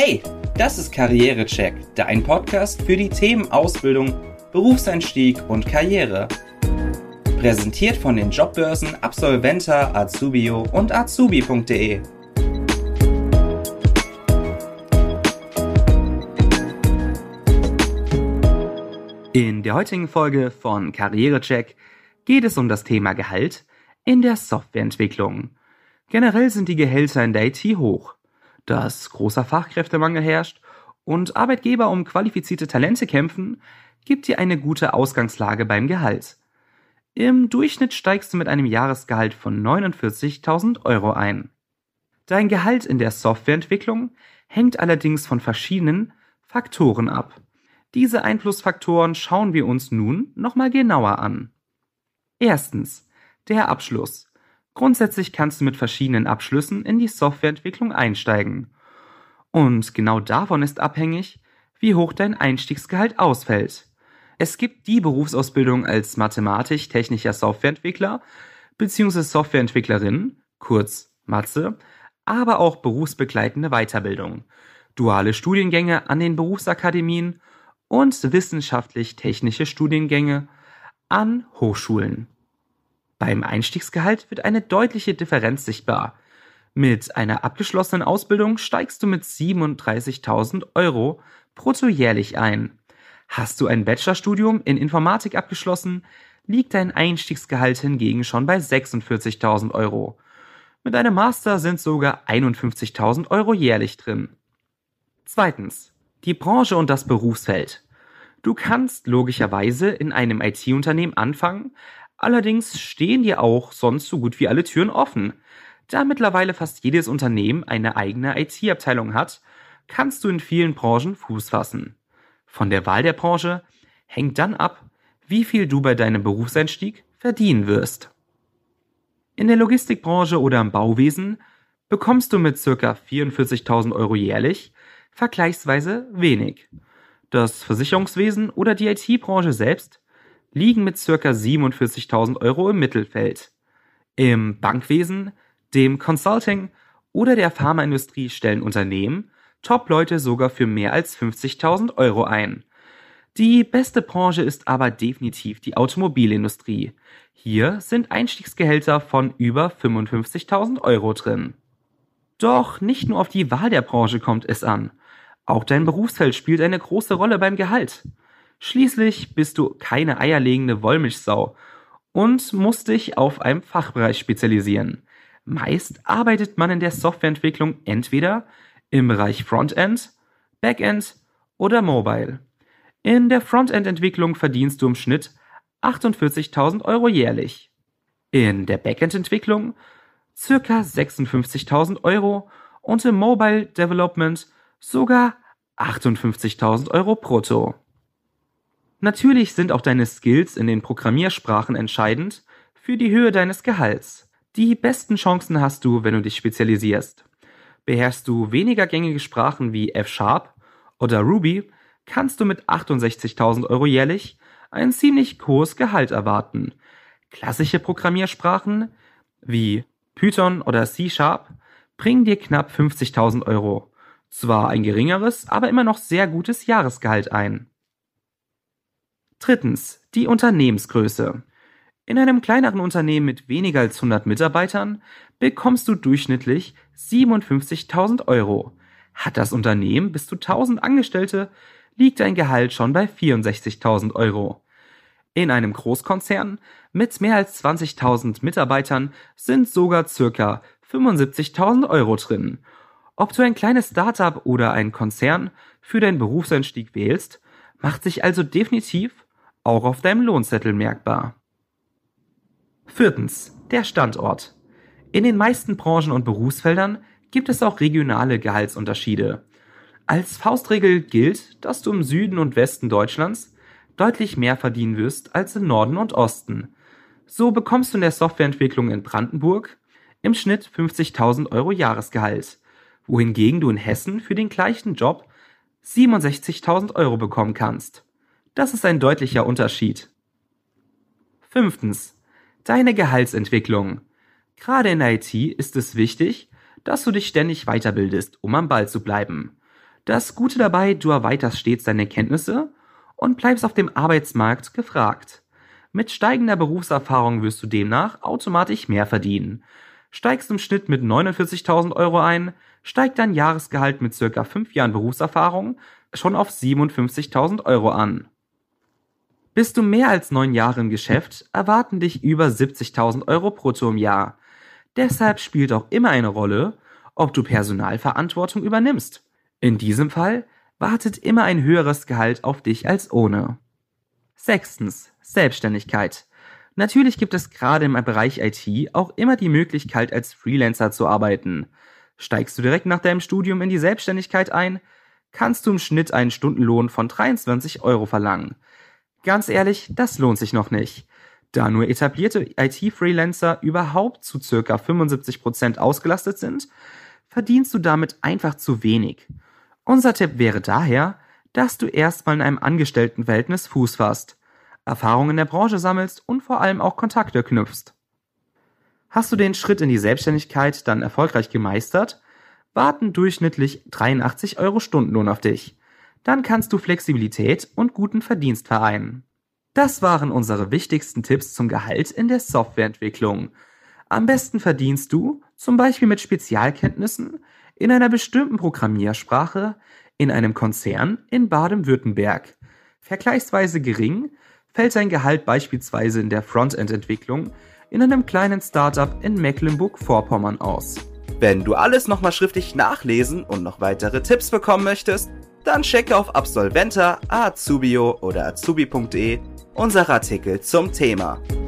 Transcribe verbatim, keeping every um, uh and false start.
Hey, das ist Karrierecheck, dein Podcast für die Themen Ausbildung, Berufseinstieg und Karriere. Präsentiert von den Jobbörsen Absolventa, Azubio und azubi punkt de. In der heutigen Folge von Karrierecheck geht es um das Thema Gehalt in der Softwareentwicklung. Generell sind die Gehälter in der I T hoch. Dass großer Fachkräftemangel herrscht und Arbeitgeber um qualifizierte Talente kämpfen, gibt dir eine gute Ausgangslage beim Gehalt. Im Durchschnitt steigst du mit einem Jahresgehalt von neunundvierzigtausend Euro ein. Dein Gehalt in der Softwareentwicklung hängt allerdings von verschiedenen Faktoren ab. Diese Einflussfaktoren schauen wir uns nun nochmal genauer an. Erstens, der Abschluss. Grundsätzlich kannst du mit verschiedenen Abschlüssen in die Softwareentwicklung einsteigen. Und genau davon ist abhängig, wie hoch dein Einstiegsgehalt ausfällt. Es gibt die Berufsausbildung als mathematisch-technischer Softwareentwickler bzw. Softwareentwicklerin, kurz Mathe, aber auch berufsbegleitende Weiterbildung, duale Studiengänge an den Berufsakademien und wissenschaftlich-technische Studiengänge an Hochschulen. Beim Einstiegsgehalt wird eine deutliche Differenz sichtbar. Mit einer abgeschlossenen Ausbildung steigst du mit siebenunddreißigtausend Euro brutto jährlich ein. Hast du ein Bachelorstudium in Informatik abgeschlossen, liegt dein Einstiegsgehalt hingegen schon bei sechsundvierzigtausend Euro. Mit einem Master sind sogar einundfünfzigtausend Euro jährlich drin. Zweitens, die Branche und das Berufsfeld. Du kannst logischerweise in einem I T-Unternehmen anfangen, allerdings stehen dir auch sonst so gut wie alle Türen offen. Da mittlerweile fast jedes Unternehmen eine eigene I T-Abteilung hat, kannst du in vielen Branchen Fuß fassen. Von der Wahl der Branche hängt dann ab, wie viel du bei deinem Berufseinstieg verdienen wirst. In der Logistikbranche oder im Bauwesen bekommst du mit ca. vierundvierzigtausend Euro jährlich vergleichsweise wenig. Das Versicherungswesen oder die I T-Branche selbst liegen mit ca. siebenundvierzigtausend Euro im Mittelfeld. Im Bankwesen, dem Consulting oder der Pharmaindustrie stellen Unternehmen Top-Leute sogar für mehr als fünfzigtausend Euro ein. Die beste Branche ist aber definitiv die Automobilindustrie. Hier sind Einstiegsgehälter von über fünfundfünfzigtausend Euro drin. Doch nicht nur auf die Wahl der Branche kommt es an. Auch dein Berufsfeld spielt eine große Rolle beim Gehalt. Schließlich bist du keine eierlegende Wollmilchsau und musst dich auf einen Fachbereich spezialisieren. Meist arbeitet man in der Softwareentwicklung entweder im Bereich Frontend, Backend oder Mobile. In der Frontend-Entwicklung verdienst du im Schnitt achtundvierzigtausend Euro jährlich. In der Backend-Entwicklung ca. sechsundfünfzigtausend Euro und im Mobile Development sogar achtundfünfzigtausend Euro brutto. Natürlich sind auch deine Skills in den Programmiersprachen entscheidend für die Höhe deines Gehalts. Die besten Chancen hast du, wenn du dich spezialisierst. Beherrschst du weniger gängige Sprachen wie F Sharp oder Ruby, kannst du mit achtundsechzigtausend Euro jährlich ein ziemlich hohes Gehalt erwarten. Klassische Programmiersprachen wie Python oder C Sharp bringen dir knapp fünfzigtausend Euro. Zwar ein geringeres, aber immer noch sehr gutes Jahresgehalt ein. Drittens, die Unternehmensgröße. In einem kleineren Unternehmen mit weniger als hundert Mitarbeitern bekommst du durchschnittlich siebenundfünfzigtausend Euro. Hat das Unternehmen bis zu tausend Angestellte, liegt dein Gehalt schon bei vierundsechzigtausend Euro. In einem Großkonzern mit mehr als zwanzigtausend Mitarbeitern sind sogar ca. fünfundsiebzigtausend Euro drin. Ob du ein kleines Startup oder einen Konzern für deinen Berufseinstieg wählst, macht sich also definitiv auch auf deinem Lohnzettel merkbar. Viertens, der Standort. In den meisten Branchen und Berufsfeldern gibt es auch regionale Gehaltsunterschiede. Als Faustregel gilt, dass du im Süden und Westen Deutschlands deutlich mehr verdienen wirst als im Norden und Osten. So bekommst du in der Softwareentwicklung in Brandenburg im Schnitt fünfzigtausend Euro Jahresgehalt, wohingegen du in Hessen für den gleichen Job siebenundsechzigtausend Euro bekommen kannst. Das ist ein deutlicher Unterschied. Fünftens, deine Gehaltsentwicklung. Gerade in der I T ist es wichtig, dass du dich ständig weiterbildest, um am Ball zu bleiben. Das Gute dabei, du erweiterst stets deine Kenntnisse und bleibst auf dem Arbeitsmarkt gefragt. Mit steigender Berufserfahrung wirst du demnach automatisch mehr verdienen. Steigst im Schnitt mit neunundvierzigtausend Euro ein, steigt dein Jahresgehalt mit circa fünf Jahren Berufserfahrung schon auf siebenundfünfzigtausend Euro an. Bist du mehr als neun Jahre im Geschäft, erwarten dich über siebzigtausend Euro brutto im Jahr. Deshalb spielt auch immer eine Rolle, ob du Personalverantwortung übernimmst. In diesem Fall wartet immer ein höheres Gehalt auf dich als ohne. Sechstens. Selbstständigkeit. Natürlich gibt es gerade im Bereich I T auch immer die Möglichkeit, als Freelancer zu arbeiten. Steigst du direkt nach deinem Studium in die Selbstständigkeit ein, kannst du im Schnitt einen Stundenlohn von dreiundzwanzig Euro verlangen. Ganz ehrlich, das lohnt sich noch nicht. Da nur etablierte I T-Freelancer überhaupt zu ca. fünfundsiebzig Prozent ausgelastet sind, verdienst du damit einfach zu wenig. Unser Tipp wäre daher, dass du erstmal in einem Angestelltenverhältnis Fuß fasst, Erfahrung in der Branche sammelst und vor allem auch Kontakte knüpfst. Hast du den Schritt in die Selbstständigkeit dann erfolgreich gemeistert, warten durchschnittlich dreiundachtzig Euro Stundenlohn auf dich. Dann kannst du Flexibilität und guten Verdienst vereinen. Das waren unsere wichtigsten Tipps zum Gehalt in der Softwareentwicklung. Am besten verdienst du, zum Beispiel mit Spezialkenntnissen, in einer bestimmten Programmiersprache, in einem Konzern in Baden-Württemberg. Vergleichsweise gering fällt dein Gehalt beispielsweise in der Frontend-Entwicklung in einem kleinen Startup in Mecklenburg-Vorpommern aus. Wenn du alles nochmal schriftlich nachlesen und noch weitere Tipps bekommen möchtest, dann checke auf Absolventa, Azubio oder azubi punkt de unsere Artikel zum Thema.